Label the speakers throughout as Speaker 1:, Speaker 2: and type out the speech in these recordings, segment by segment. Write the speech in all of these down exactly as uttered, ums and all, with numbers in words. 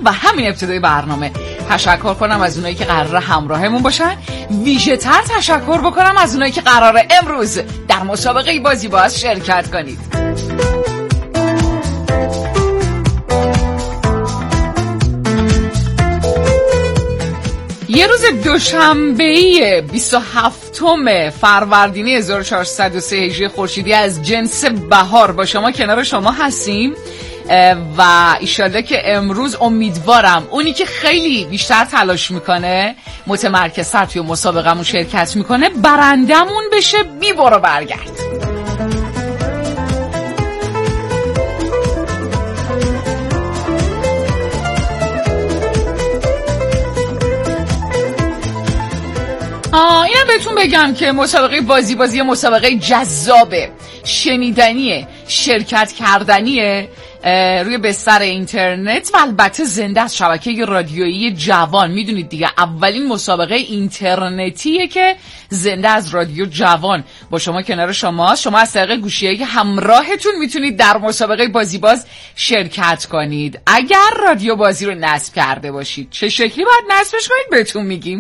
Speaker 1: و همین ابتدای برنامه تشکر کنم از اونایی که قراره همراهمون باشن. ویژه تر تشکر بکنم از اونایی که قراره امروز در مسابقه بازی باز شرکت کنید. یه روز دوشنبه بیست و هفتم فروردین هزار و چهارصد و سه هجری خورشیدی از جنس بهار با شما کنار شما هستیم و ایشالله که امروز امیدوارم اونی که خیلی بیشتر تلاش میکنه متمرکزتر توی مسابقه‌مون شرکت میکنه برندمون بشه. بی برو برگرد. آه اینم بهتون بگم که مسابقه بازی بازی مسابقه جذابه، شنیدنیه، شرکت کردنیه روی بستر اینترنت و البته زنده از شبکه رادیویی جوان. میدونید دیگه اولین مسابقه اینترنتیه که زنده از رادیو جوان با شما کنار شماست. شما از طریق گوشی‌های همراهتون میتونید در مسابقه بازی باز شرکت کنید. اگر رادیو بازی رو نصب کرده باشید چه شکلی باید نصبش کنید بهتون میگیم.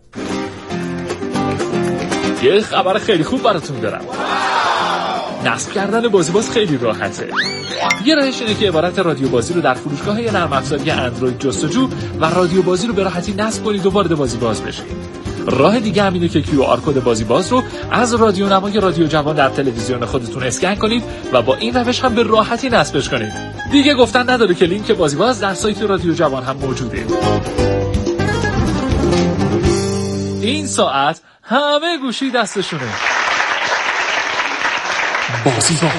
Speaker 2: یه خبر خیلی خوب براتون دارم. نصب کردن بازی باز خیلی راحته. یه راهش اینه که عبارت رادیو بازی رو در فروشگاه نرم افزاری اندروید جستجو و رادیو بازی رو به راحتی نصب کنید و وارد بازی باز بشید. راه دیگه هم اینه که کیو آر کد بازی باز رو از رادیو نمای رادیو جوان در تلویزیون خودتون اسکن کنید و با این روش هم به راحتی نصبش کنید. دیگه گفتن نداره که لینک بازی باز در سایت رادیو جوان هم موجوده. این ساعت همه گوشی دستشونه. بازی باز.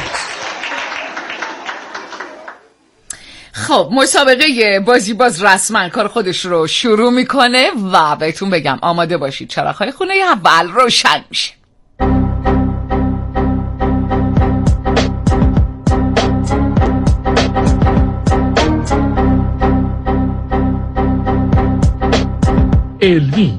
Speaker 1: خب مسابقه بازی باز رسما کار خودش رو شروع میکنه و بهتون بگم آماده باشید، چراغ‌های خونه اول روشن میشه.
Speaker 2: علمی.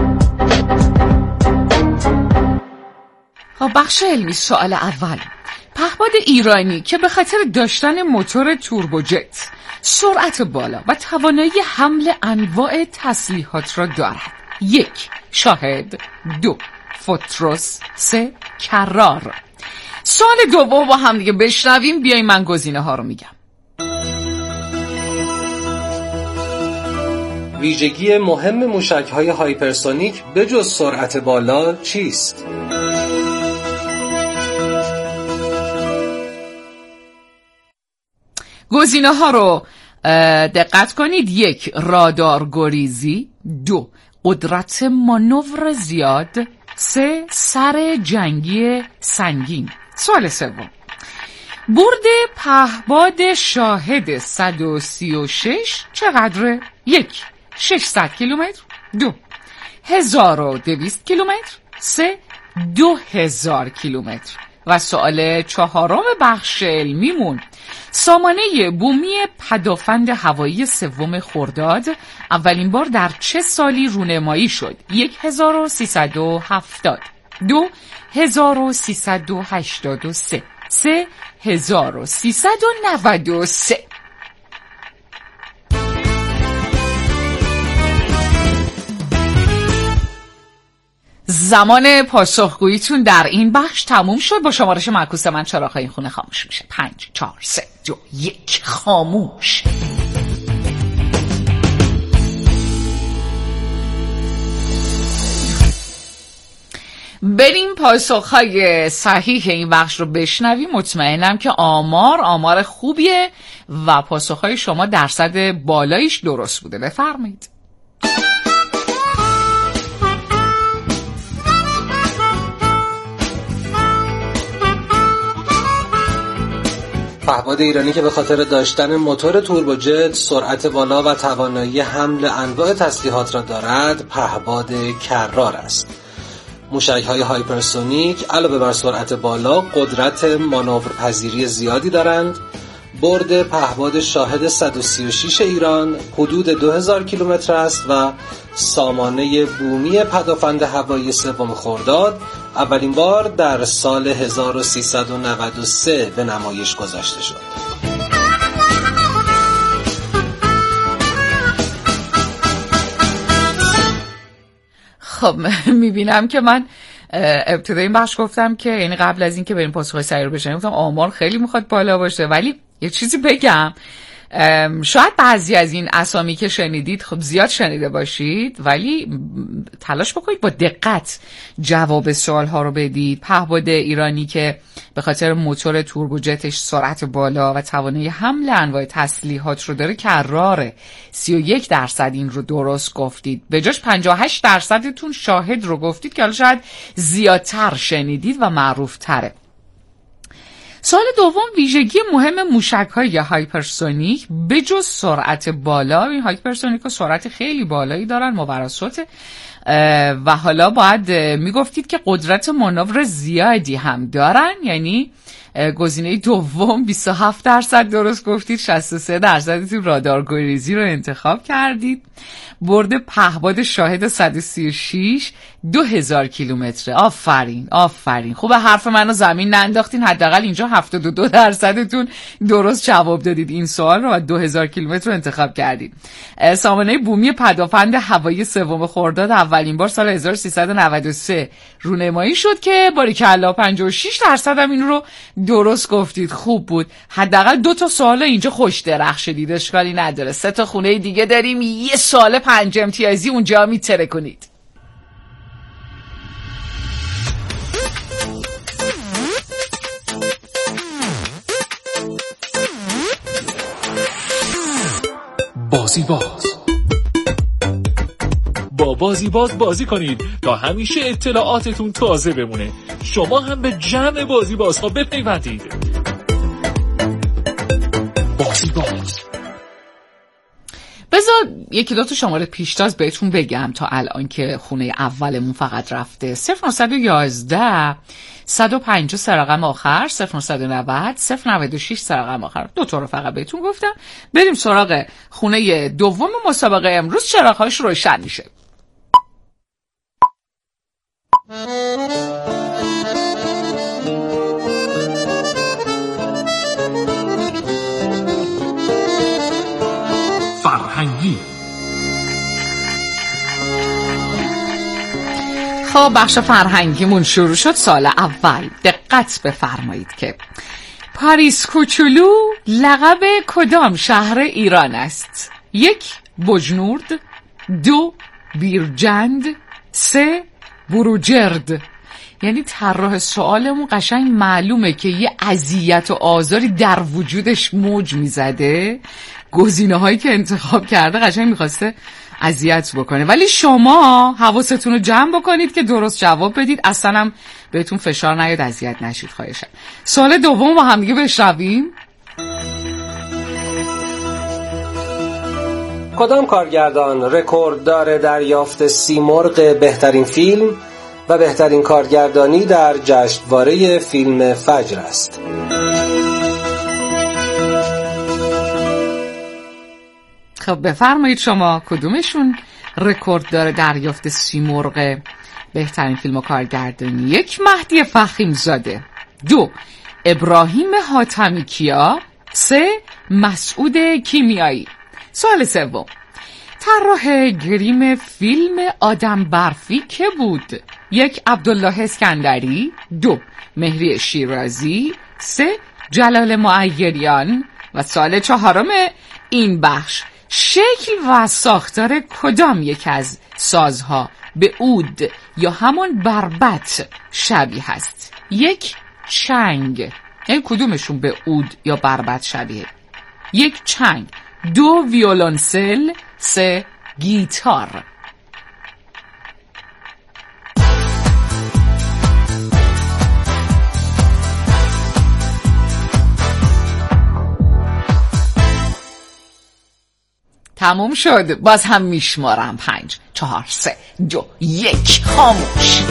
Speaker 1: خب بخش علمی. سوال اول: پهپاد ایرانی که به خاطر داشتن موتور توربوجت، سرعت بالا و توانایی حمل انواع تسلیحات را دارد. یک، شاهد. دو، فوتروس. سه، کرار. سوال دوم با هم دیگه بشنویم. بیاییم من گزینه ها رو میگم.
Speaker 3: ویژگی مهم موشک‌های هایپرسونیک به جز سرعت بالا چیست؟
Speaker 1: گزینه ها رو دقت کنید. یک، رادار گریزی. دو، قدرت مانور زیاد. سه، سر جنگی سنگین. سوال سوم: برد پهباد شاهد صد و سی و شش چقدره؟ یک، ششصد کیلومتر. دو، هزار و دویست کیلومتر. سه، دو هزار کیلومتر. و سوال چهارم بخش علمیمون: سامانه بومی پدافند هوایی سوم خرداد اولین بار در چه سالی رونمایی شد؟ یک، هزار و سیصد و هفتاد. دو، هزار و سیصد و هشتاد و سه. سه، هزار و سیصد و نود و سه. زمان پاسخگوییتون در این بخش تموم شد. با شمارش معکوس من چراغ‌های این خونه خاموش میشه. پنج، چهار، سه، دو، یک. خاموش. بریم پاسخهای صحیح این بخش رو بشنویم. مطمئنم که آمار آمار خوبیه و پاسخهای شما درصد بالایش درست بوده. بفرمایید.
Speaker 3: پهپاد ایرانی که به خاطر داشتن موتور توربوجت، سرعت بالا و توانایی حمل انواع تسلیحات را دارد، پهپاد کرار است. موشک‌های هایپرسونیک علاوه بر سرعت بالا، قدرت مانورپذیری زیادی دارند. برد پهپاد شاهد صد و سی و شش ایران حدود دو هزار کیلومتر است و سامانه بومی پدافند هوایی سوم خرداد اولین بار در سال هزار و سیصد و نود و سه به نمایش گذاشته شد.
Speaker 1: خب میبینم که من ابتدای این بخش گفتم که یعنی قبل از این که بریم پاسخ سریع رو بشنویم گفتم آمار خیلی میخواد بالا باشه، ولی یه چیزی بگم، شاید بعضی از این اسامی که شنیدید خب زیاد شنیده باشید، ولی تلاش بکنید با دقت جواب سوال ها رو بدید. پهپاد ایرانی که به خاطر موتور توربوجتش سرعت بالا و توانایی حمل انواع تسلیحات رو داره کراره. سی و یک درصد این رو درست گفتید، به جاش پنجاه و هشت درصدتون شاهد رو گفتید که حالا شاید زیادتر شنیدید و معروف تره. سوال دوم، ویژگی مهم موشک‌های هایپرسونیک به جز سرعت بالا. این هایپرسونیک ها سرعت خیلی بالایی دارن ماورالصوت و حالا باید میگفتید که قدرت مانور زیادی هم دارن، یعنی گزینه دوم بیست و هفت درصد درست گفتید، شصت و سه درصدتون رادارگریزی رو انتخاب کردید. برد پهپاد شاهد صد و سی و شش دو هزار کیلومتره. آفرین آفرین، خوب حرف منو زمین ننداختین، حداقل اینجا هفتاد و دو درصدتون درست جواب دادید این سوال رو و دو هزار کیلومتر رو انتخاب کردید. سامانه بومی پدافند هوایی سوم خرداد اولین بار سال هزار و سیصد و نود و سه رونمایی شد که باریکلا پنجاه و شش درصد هم این رو درست گفتید. خوب بود، حداقل دو تا سوال اینجا خوش درخشیدید، اشکالی نداره. سه تا خونه دیگه داریم، یه سوال پنج امتیازی اونجا میتره کنید.
Speaker 2: بازی باز. با بازی باز بازی کنید تا همیشه اطلاعاتتون تازه بمونه. شما هم به جمع بازی بازها بپیوندید. بازی باز.
Speaker 1: بذار یکی دو تا شماره پیشتاز بهتون بگم تا الان که خونه اولمون فقط رفته. صفر نهصد و یازده صد و پنجاه سه رقم آخر، صفر نهصد و نود صفر نود و شش سه رقم آخر. دو تا رو فقط بهتون گفتم. بریم سراغ خونه دوم مسابقه امروز. چراغ‌هاش روشن میشه.
Speaker 2: فرهنگی.
Speaker 1: خب بخش فرهنگیمون شروع شد. سال اول دقت بفرمایید که پاریس کوچولو لقب کدام شهر ایران است؟ یک، بجنورد، دو، بیرجند، سه، بروجرد. یعنی طراح سوالمون قشنگ معلومه که یه اذیت و آزاری در وجودش موج میزده. گزینه هایی که انتخاب کرده قشنگ میخواسته اذیت بکنه، ولی شما حواستون رو جمع بکنید که درست جواب بدید، اصلا هم بهتون فشار نیاد، اذیت نشید خواهشم. سوال دوم با هم دیگه بشنویم.
Speaker 3: کدام کارگردان رکورددار دریافت سیمرغ بهترین فیلم و بهترین کارگردانی در جشنواره فیلم فجر است؟
Speaker 1: خب بفرمایید شما کدومشون رکورد داره دریافت سیمرغ بهترین فیلم و کارگردانی؟ یک، مهدی فخیم زاده، دو، ابراهیم حاتمی کیا، سه، مسعود کیمیایی. سوال سوم، طراح گریم فیلم آدم برفی که بود؟ یک، عبدالله اسکندری، دو، مهری شیرازی، سه، جلال معیریان. و سوال چهارم این بخش، شکل و ساختار کدام یک از سازها به عود یا همون بربط شبیه هست؟ یک، چنگ. این کدومشون به عود یا بربط شبیه؟ یک، چنگ، دو، ویولنسل، سه، گیتار. تموم شد. باز هم میشمارم. پنج، چهار، سه، دو، یک. خاموش.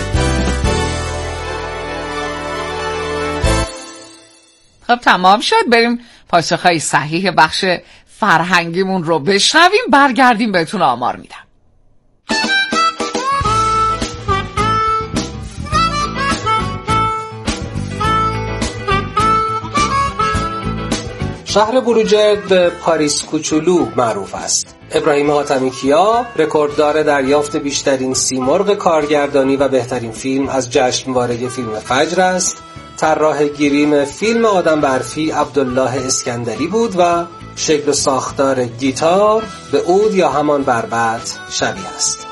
Speaker 1: خب تمام شد. بریم پاسخهای صحیح بخش فرهنگیمون رو بشنویم، برگردیم بهتون آمار میدم.
Speaker 3: شهر بروجرد به پاریس کوچولو معروف است. ابراهیم حاتمی‌کیا رکورددار دریافت بیشترین سیمرغ کارگردانی و بهترین فیلم از جشنواره فیلم فجر است. طراح گریم فیلم آدم برفی عبدالله اسکندری بود و شکل و ساختار گیتار به عود یا همان بربط شبیه است.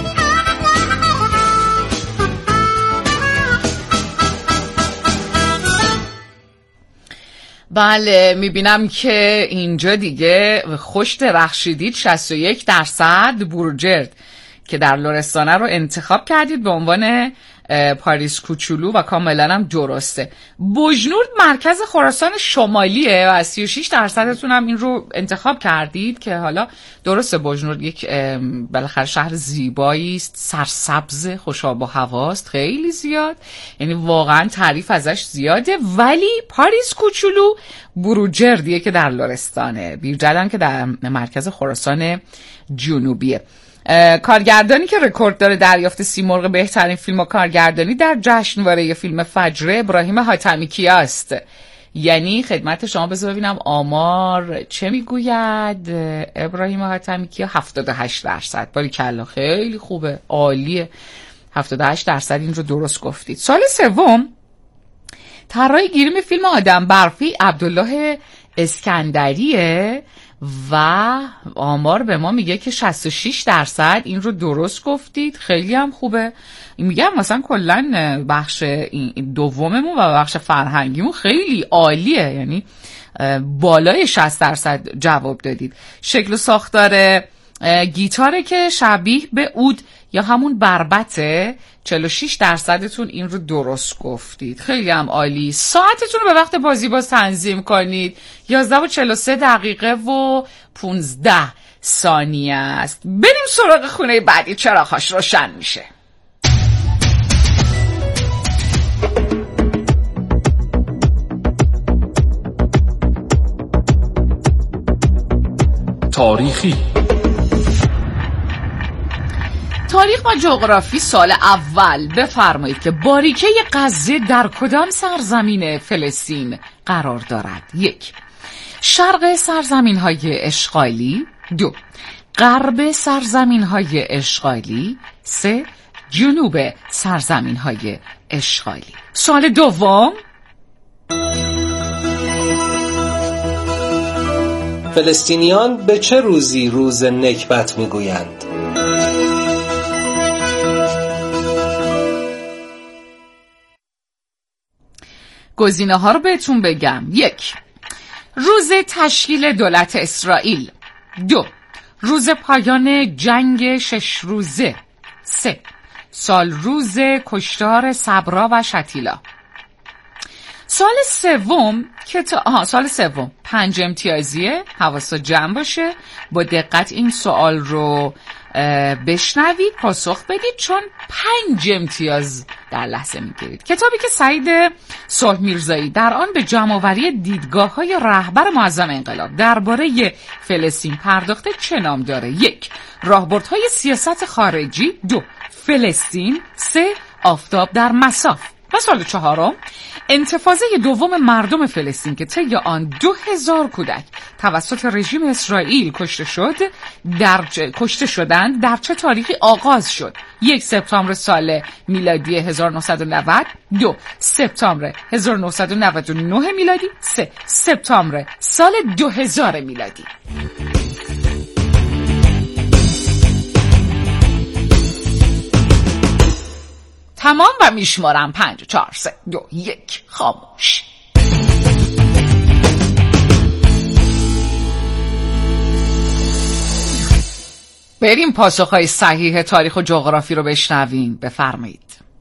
Speaker 1: بله، میبینم که اینجا دیگه خوش درخشیدید. شصت و یک درصد بروجرد که در لرستانه رو انتخاب کردید به عنوان پاریس کوچولو و کاملا هم درسته. بوجنورد مرکز خراسان شمالیه و سی و شش درصدتون هم این رو انتخاب کردید که حالا درسته بوجنورد یک بالاخره شهر زیبایی است، سرسبز، خوشاب و هواست خیلی زیاد، یعنی واقعا تعریف ازش زیاده. ولی پاریس کوچولو بروجردیه که در لرستانه، بیرجلن که در مرکز خراسان جنوبیه. کارگردانی که رکورد داره دریافت سیمرغ بهترین فیلم و کارگردانی در جشنواره فیلم فجر ابراهیم حاتمی‌کیا است. یعنی خدمت شما بذار ببینم آمار چه میگوید. ابراهیم حاتمی‌کیا هفتاد و هشت درصد. باریکلا، خیلی خوبه، عالیه. هفتاد و هشت درصد این رو درست گفتید. سال سوم طراح گریم فیلم آدم برفی عبدالله اسکندریه و آمار به ما میگه که شصت و شش درصد این رو درست گفتید. خیلی هم خوبه. میگم مثلا کلن بخش دوممون و بخش فرهنگیمون خیلی عالیه، یعنی بالای شصت درصد جواب دادید. شکل و ساختار گیتاره که شبیه به عود یا همون بربطه، چهل و شش درصدتون این رو درست گفتید. خیلی هم عالی. ساعتتون رو به وقت بازی باز تنظیم کنید. یازده و چهل و سه دقیقه و پونزده ثانیه است. بریم سراغ خونه بعدی، چراغ‌هاش روشن میشه.
Speaker 2: تاریخی.
Speaker 1: تاریخ و جغرافی سال اول. بفرمایید که باریکه غزه در کدام سرزمین فلسطین قرار دارد؟ یک، شرق سرزمین های اشغالی. دو، غرب سرزمین های اشغالی. سه، جنوب سرزمین های اشغالی. سال دوم.
Speaker 3: فلسطینیان به چه روزی روز نکبت میگویند؟
Speaker 1: گزینه ها رو بهتون بگم. یک، روز تشکیل دولت اسرائیل. دو، روز پایان جنگ شش روزه. سه، سال روز کشتار صبرا و شتیلا. سال سوم که تا آها سال سوم پنج امتیازیه. حواست جمع باشه، با دقت این سوال رو بشنوید، پاسخ بدید، چون پنج امتیاز در لحظه میگیرید. کتابی که سعید صلح میرزایی در آن به جمع‌آوری دیدگاه‌های رهبر معظم انقلاب درباره فلسطین پرداخته چه نام داره؟ یک، راهبردهای سیاست خارجی. دو، فلسطین. سه، آفتاب در مساف. و سال چهارم، انتفاضه دوم مردم فلسطین که طی آن دو هزار کودک توسط رژیم اسرائیل کشته شد در چه... کشته شدند در چه تاریخی آغاز شد؟ یک، سپتامبر سال میلادی هزار و نهصد و نود. دو، سپتامبر هزار و نهصد و نود و نه میلادی. سه، سپتامبر سال دو هزار میلادی. تمام و میشمارم. پنج، چهار، سه، دو، یک. خاموش. بریم پاسخهای صحیح تاریخ و جغرافی رو بشنویم. بفرمایید.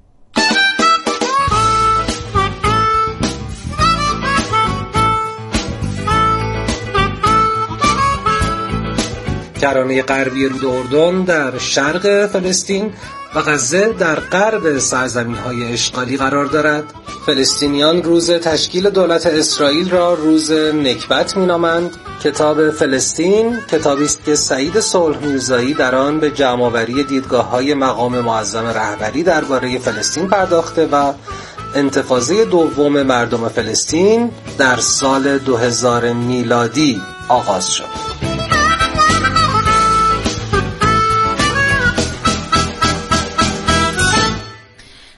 Speaker 3: کرانه غربی رود اردن در شرق فلسطین و غزه در غرب سرزمین‌های اشغالی قرار دارد. فلسطینیان روز تشکیل دولت اسرائیل را روز نکبت می‌نامند. کتاب فلسطین کتابی است که سعید صلح میرزایی در آن به جمع‌آوری دیدگاه‌های مقام معظم رهبری درباره فلسطین پرداخته و انتفاضه دوم مردم فلسطین در سال دو هزار میلادی آغاز شد.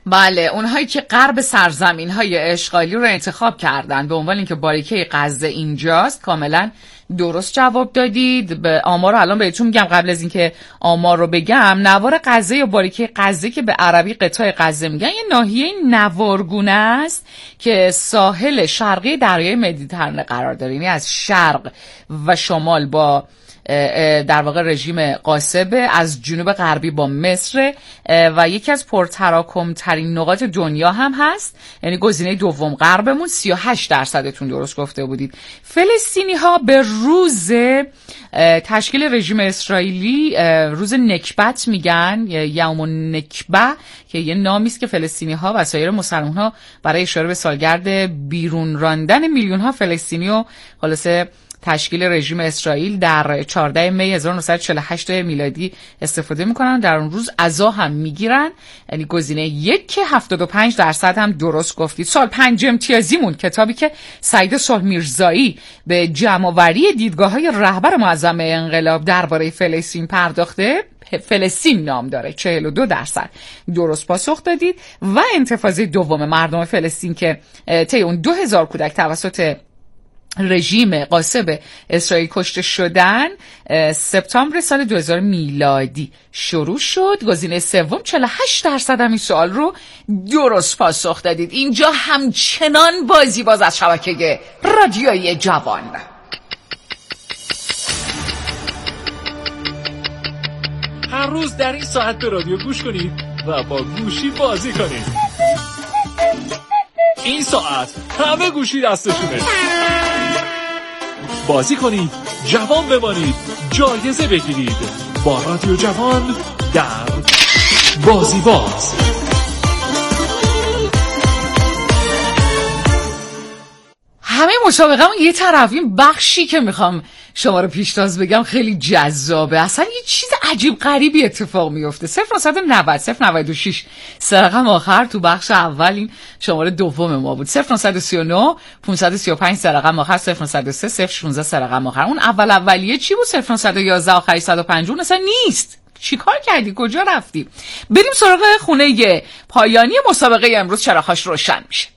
Speaker 1: بله، اونهایی که غرب سرزمین‌های اشغالی رو انتخاب کردن به عنوان اینکه باریکه غزه اینجاست، کاملا درست جواب دادید. به آمار رو الان بهتون میگم. قبل از اینکه آمار رو بگم، نوار غزه یا باریکه غزه که به عربی قطاع غزه میگن، یه ناحیه نوارگونه است که ساحل شرقی دریای مدیترانه قرار داره. یعنی از شرق و شمال با در واقع رژیم قاصبه، از جنوب غربی با مصر و یکی از پرتراکم ترین نقاط دنیا هم هست. یعنی گزینه دوم غربمون. سی و هشت درصدتون درست گفته بودید. فلسطینی ها به روز تشکیل رژیم اسرائیلی روز نکبت میگن، یوم النکبه، که یه نامی است که فلسطینی ها و سایر مسلمان ها برای اشاره به سالگرد بیرون راندن میلیون ها فلسطینی و خلاصه تشکیل رژیم اسرائیل در چهاردهم می هزار و نهصد و چهل و هشت میلادی استفاده میکنن. در اون روز عزا هم میگیرن. یعنی گزینه یک که هفتاد و پنج درصد هم درست گفتید. سال پنج امتیازیمون، کتابی که سعید صلح میرزایی به جمع‌آوری دیدگاه‌های رهبر معظم انقلاب درباره فلسطین پرداخته، فلسطین نام داره، چهل و دو درصد درست پاسخ دادید. و انتفاضه دوم مردم فلسطین که طی اون دو هزار کودک توسط رژیم قاصب اسرائیل کشته شدن سپتامبر سال دو هزار میلادی شروع شد. گزینه سوم چهل و هشت درصد هم این سوال رو درست پاسخ دادید. اینجا همچنان بازی باز از شبکه رادیویی جوان.
Speaker 2: هر روز در این ساعت به رادیو گوش کنید و با گوشی بازی کنید. این ساعت همه گوشی دستشونه. بازی کنید، جوان بمانید، جایزه بگیرید با رادیو جوان در بازی باز.
Speaker 1: همه مسابقه هم یه طرف، این بخشی که میخوام شما رو پیشتاز بگم خیلی جذابه. اصلا یه چیز عجیب غریبی اتفاق میفته. صفر نهصد و نود صفر نود و شش سه رقم آخر تو بخش اول این شماره دوم ما بود. صفر نهصد و سی و نه پانصد و سی و پنج سه رقم آخر، صفر نهصد و سه صفر شانزده سه رقم آخر. اون اول اولیه چی بود؟ صفر نهصد و یازده آخری صد و پنجاه اصلا نیست. چی کار کردی؟ کجا رفتی؟ بریم سراغ خونه پایانی مسابقه امروز. چراغاش روشن میشه.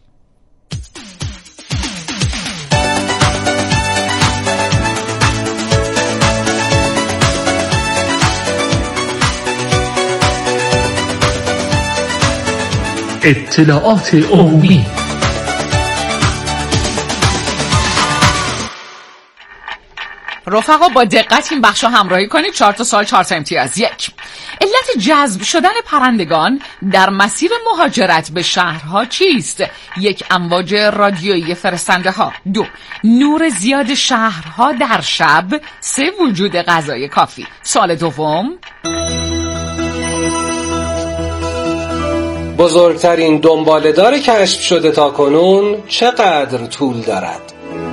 Speaker 2: اطلاعات عمومی.
Speaker 1: رفقا با دقت این بخشو همراهی کنید. چهار تا سوال، چهار تا امتیاز. یک، علت جذب شدن پرندگان در مسیر مهاجرت به شهرها چیست؟ یک، امواج رادیویی فرستنده ها. دو، نور زیاد شهرها در شب. سه، وجود غذای کافی. سوال دوم،
Speaker 3: بزرگترین دنباله‌دار کشف شده تا کنون چقدر طول دارد؟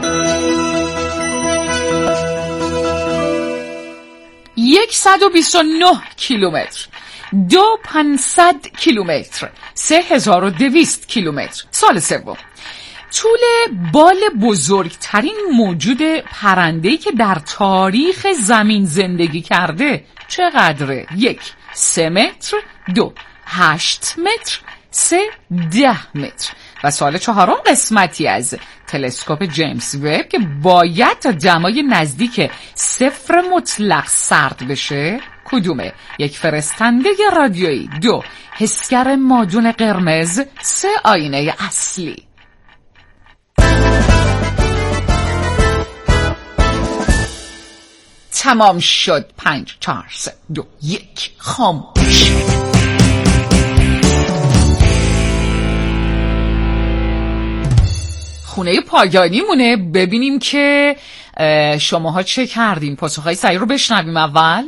Speaker 1: صد و بیست و نه کیلومتر. دو، پانصد کیلومتر. سه، هزار و دویست کیلومتر. سال سوم، طول بال بزرگترین موجود پرنده‌ای که در تاریخ زمین زندگی کرده چقدره؟ یک، سه متر. دو، هشت متر. سه، ده متر. و سوال چهارم، قسمتی از تلسکوپ جیمز وب که باید تا دمای نزدیک صفر مطلق سرد بشه کدومه؟ یک، فرستنده رادیویی. دو، حسگر مادون قرمز. سه، آینه اصلی. تمام شد. پنج، چهار، سه، دو، یک. خاموش. خونه پایانی مونه. ببینیم که شماها چه کردین. پاسخهای صحیح رو بشنویم. اول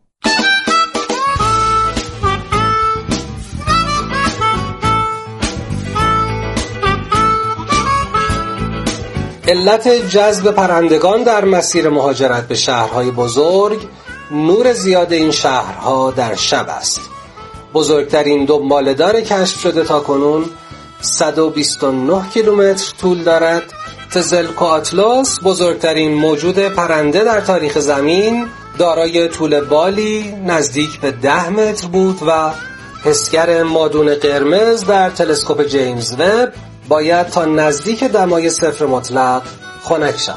Speaker 3: علت جذب پرندگان در مسیر مهاجرت به شهرهای بزرگ نور زیاد این شهرها در شب است. بزرگترین دنباله‌دار کشف شده تا کنون صد و بیست و نه کیلومتر طول دارد. تزلکوآتلوس بزرگترین موجود پرنده در تاریخ زمین، دارای طول بالی نزدیک به ده متر بود و حسگر مادون قرمز در تلسکوپ جیمز وب باید تا نزدیک دمای صفر مطلق خنک شود.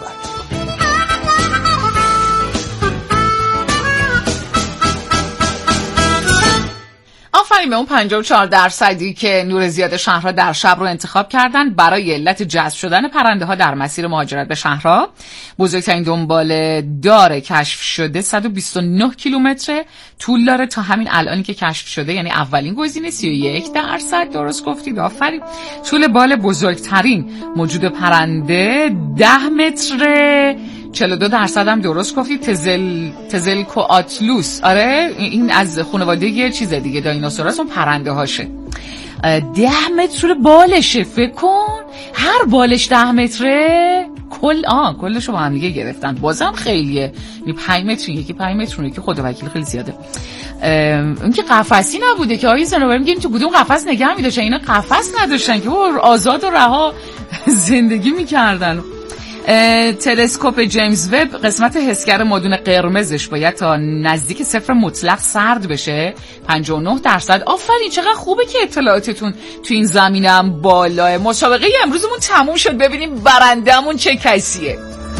Speaker 1: آفرین به اون پنجاه و چهار درصدی که نور زیاد شهرها در شب رو انتخاب کردن برای علت جذب شدن پرنده ها در مسیر مهاجرت به شهرها. بزرگترین دنبال دار کشف شده صد و بیست و نه کیلومتر طول داره تا همین الانی که کشف شده، یعنی اولین گزینه سی و یک درصد درست گفتید. آفرین. طول بال بزرگترین موجود پرنده ده متر، چهل و دو درصد هم درست گفتید. تزل تزلکوآتلوس، آره این از خانواده یه چیز دیگه دایناسوراس، اون پرنده هاشه. ده متر بالشه، فکر کن هر بالش ده متره. کل آه کلشو با هم دیگه گرفتن، بازم خیلیه. این پنج متر یکی پنج متر اون یکی خدا وکیل خیلی زیاده. اون که قفسی نبوده که آقای زنوبر میگیم تو کدوم قفس نگه می‌داشتن، اینا قفس نداشتن که آزاد و رها زندگی می‌کردن. تلسکوپ جیمز وب قسمت حسگر مادون قرمزش باید تا نزدیک صفر مطلق سرد بشه، پنجاه و نه درصد. آفرین، چقدر خوبه که اطلاعاتتون تو این زمینه هم بالاه. مسابقه امروزمون تموم شد، ببینیم برنده‌مون چه کسیه.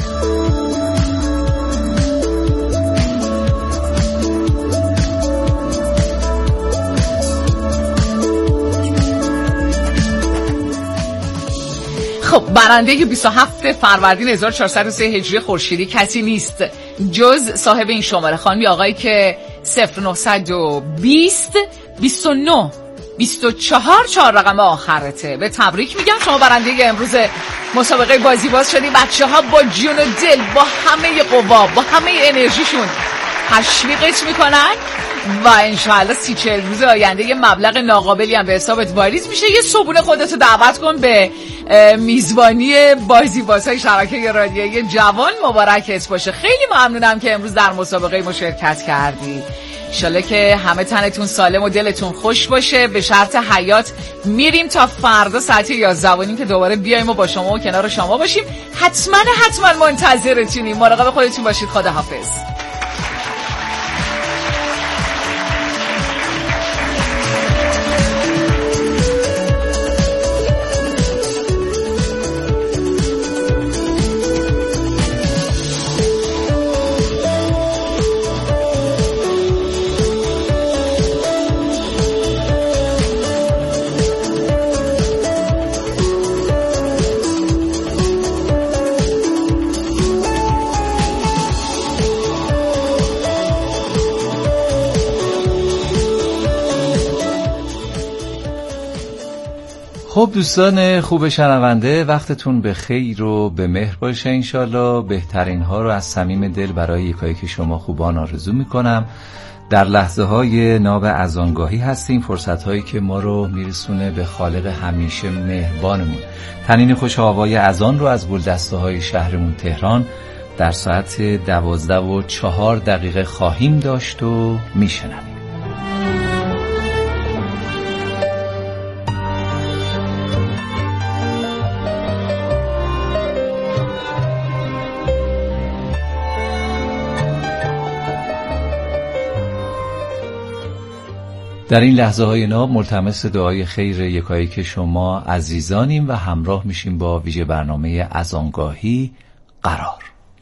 Speaker 1: خب برنده بیست و هفتم فروردین هزار و چهارصد و سه هجری خورشیدی کسی نیست جز صاحب این شماره، خانمی آقایی که صفر نهصد و بیست بیست و نه بیست و چهار چهار رقم آخرته. به تبریک میگم، شما برنده امروز مسابقه بازی باز شدی. بچه ها با جون و دل، با همه قوا، با همه انرژیشون تشویقش میکنن و انشاءالله سی چهل روز آینده یه مبلغ ناقابلی هم به حسابت واریز میشه. یه صبحونه خودتو دعوت کن به میزبانی بازی بازهای شبکه رادیویی جوان، مبارکت باشه. خیلی ممنونم که امروز در مسابقه مشارکت کردی. انشالله که همه تنتون سالم و دلتون خوش باشه. به شرط حیات میریم تا فردا ساعت یازده و نیم که دوباره بیایم و با شما و کنار شما باشیم. حتما حتما منتظرتونیم. مراقب خودتون باشید. خداحافظ.
Speaker 4: خب دوستان خوب شنونده، وقتتون به خیر و به مهر باشه انشالله. بهترین ها رو از صمیم دل برای یکایی که شما خوبان آرزو میکنم. در لحظه های ناب اذانگاهی هستیم، فرصت هایی که ما رو میرسونه به خالق همیشه مهربانمون. تنین خوش آوای اذان رو از گلدسته های شهرمون تهران در ساعت دوازده و چهار دقیقه خواهیم داشت و میشنویم. در این لحظه های ناب ملتمس دعای خیر یکایی که شما عزیزانیم و همراه میشیم با ویژه برنامه اذانگاهی قرار.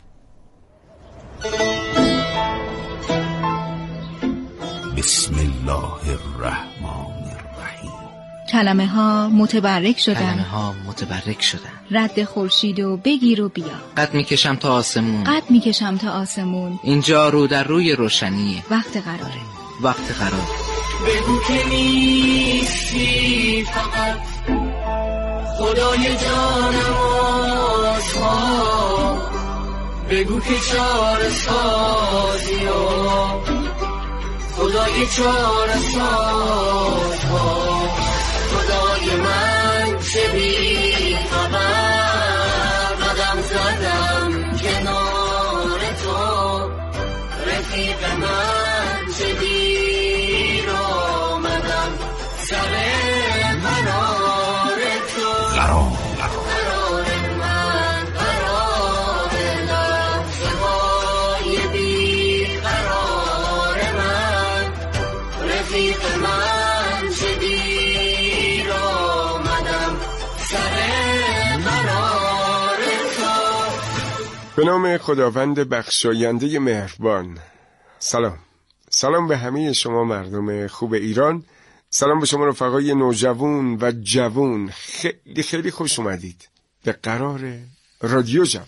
Speaker 5: بسم الله الرحمن الرحیم.
Speaker 6: کلمه ها متبرک شدن،
Speaker 7: کلمه ها متبرک شدن.
Speaker 6: رد خورشید و بگیر و بیا.
Speaker 7: قد میکشم تا آسمون،
Speaker 6: قد میکشم تا آسمون.
Speaker 7: اینجا رو در روی روشنیه.
Speaker 6: وقت قراره،
Speaker 7: وقت قرار.
Speaker 8: بگو که نیستی فقط خدای جانم آسمان، بگو که چاره سازی و خدای چاره سازها، خدای من چه بی خبر قدم زدم کنار تو، رفیق من چه دیر آمدم سر قرار تو،
Speaker 5: قرار
Speaker 8: قرار من قرار لحظه های بی قرار من، رفیق من
Speaker 9: به نام خداوند بخشاینده مهربان. سلام سلام به همه شما مردم خوب ایران. سلام به شما رفقای نوجوان و جوان. خیلی خیلی خوش اومدید به قرار رادیو جوان.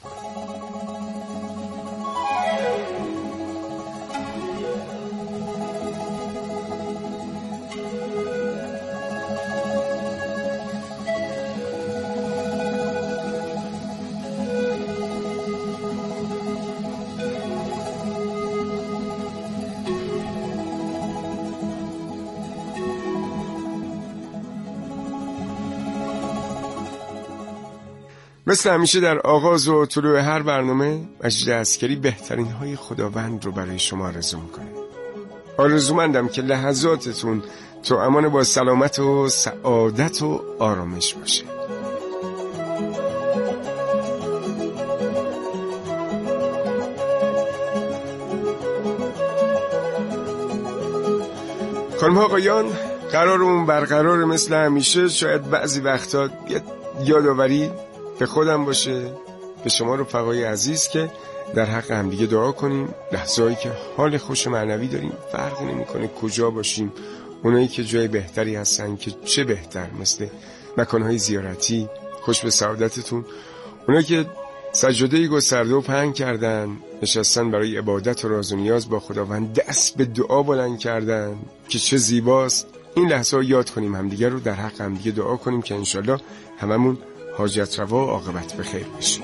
Speaker 9: مثل همیشه در آغاز و طلوع هر برنامه مجید عسکری بهترین های خداوند رو برای شما آرزو میکنه. آرزومندم که لحظاتتون تو امان با سلامت و سعادت و آرامش باشه. خانم آقایان، قرارمون برقرار مثل همیشه. شاید بعضی وقتا یه یادآوری به خودم باشه، به شما رفقای عزیز، که در حق هم دیگه دعا کنیم. لحظه‌ای که حال خوش معنوی داریم، فرقی نمی‌کنه کجا باشیم. اونایی که جای بهتری هستن که چه بهتر، مثل مکانهای زیارتی، خوش به سعادتتون. اونایی که سجاده گسترده و پهن کردن، نشستن برای عبادت و راز و نیاز با خداوند، دست به دعا بلند کردن که چه زیباست. این لحظه‌ها یاد کنیم همدیگه رو، در حق همدیگه دعا کنیم که انشالله هممون حاجت روا و عاقبت به خیر باشیم.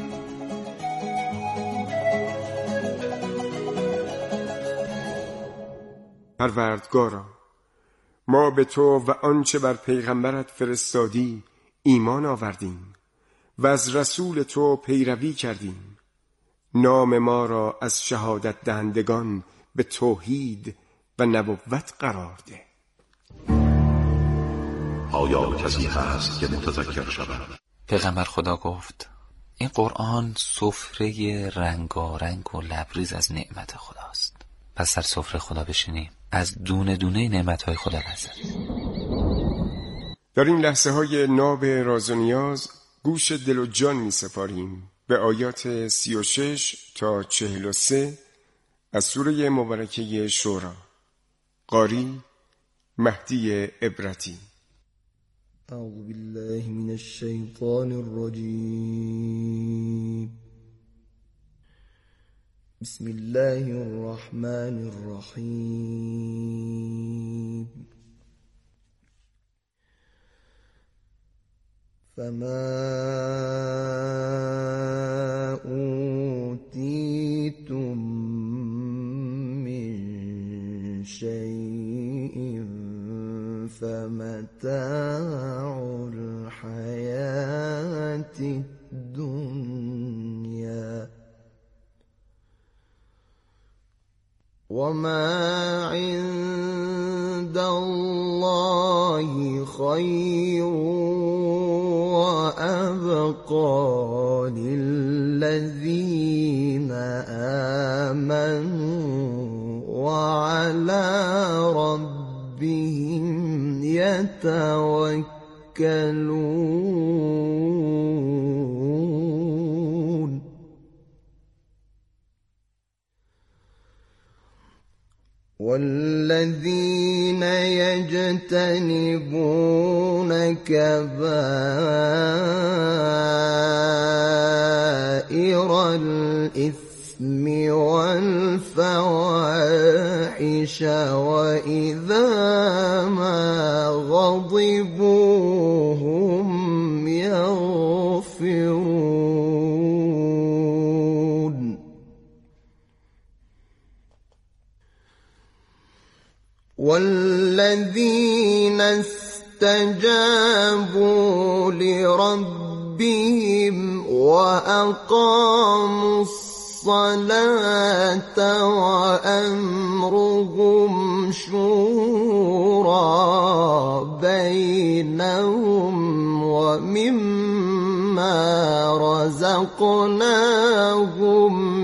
Speaker 9: پروردگارا، ما به تو و آنچه بر پیغمبرت فرستادی ایمان آوردیم و از رسول تو پیروی کردیم. نام ما را از شهادت دهندگان به توحید و نبوت قرار ده.
Speaker 5: آیا کسی هست که متذکر شود؟
Speaker 7: پیغمبر خدا گفت این قرآن سفره رنگارنگ و لبریز از نعمت خداست. پس در سفره خدا بشینیم، از دونه دونه نعمتهای خدا لذت.
Speaker 9: در این لحظه های ناب راز و نیاز گوش دل و جان می سپاریم به آیات سی و شش تا چهل و سه از سوره مبارکه شورا. قاری مهدی عبرتی.
Speaker 10: أعوذ بالله من الشيطان الرجيم. بسم الله الرحمن الرحيم. فما أوتيتم من شيء فمتاع الحياة الدنيا وما عند الله خير وأبقى للذين آمنوا وعلى ربهم يتوكلون. والذين يجتنبون كبائر الإثم والفواحش وإذا ما غضبوا هم يغفرون. والذين استجابوا لربهم وأقاموا الصلاة وأمرهم شورى بينهم ومما رزقناهم